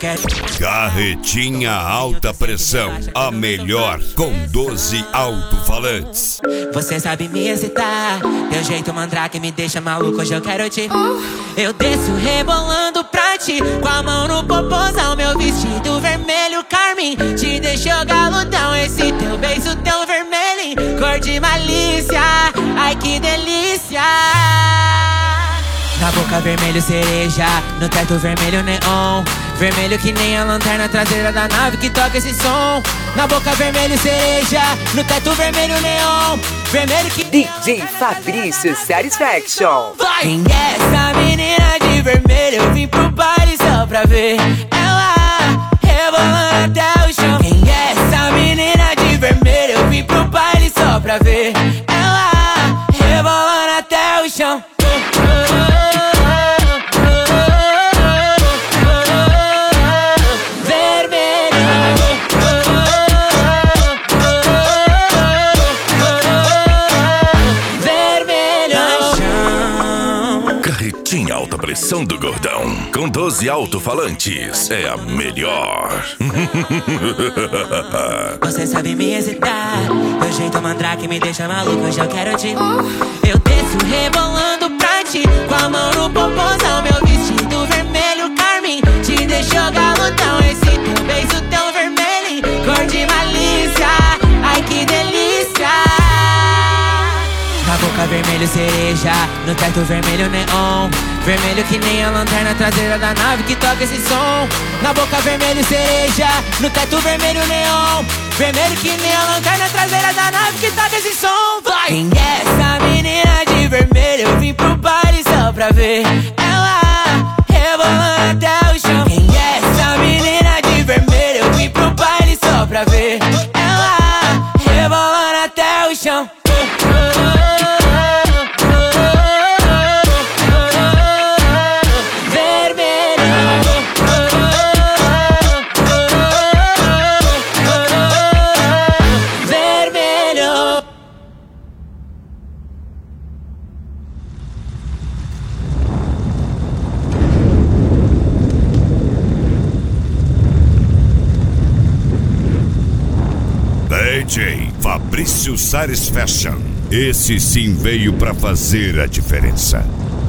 quero. Carretinha alta pressão, a melhor com 12 alto-falantes. Você sabe me excitar, teu jeito mandrake me deixa maluco, hoje eu quero te. Eu desço rebolando pra ti, com a mão no popozão, meu vestido vermelho carmim te deixou galudão, esse teu beijo tão vermelho, cor de malícia, ai que delícia. Na boca vermelho cereja, no teto vermelho neon, vermelho que nem a lanterna traseira da nave que toca esse som. Na boca vermelho cereja, no teto vermelho neon, vermelho que DJ Fabrício Satisfaction. Quem é essa menina de vermelho? Eu vim pro baile só pra ver ela rebolando até o chão. Quem é essa menina de vermelho? Eu vim pro baile só pra ver ela rebolando até o chão. Carretinha alta pressão do Gordão, com 12 alto-falantes, é a melhor. Você sabe me excitar, teu jeito mandrake me deixa maluco, hoje eu quero te. Eu desço rebolando pra ti, com a mão no popozão, meu vestido vermelho carmim te deixou galudão, esse teu beijo tão vermelho, cor de malícia, ai que delícia. Na boca vermelho cereja, no teto vermelho neon, vermelho que nem a lanterna traseira da nave que toca esse som. Na boca vermelho cereja, no teto vermelho neon, vermelho que nem a lanterna traseira da nave que toca esse som. Vai! Quem é essa menina de vermelho? Eu vim pro baile só pra ver ela rebolando até o chão. Quem é essa menina de vermelho? Eu vim pro baile só pra ver ela rebolando até o chão. DJ Fabrício Satisfaction. Esse sim veio pra fazer a diferença.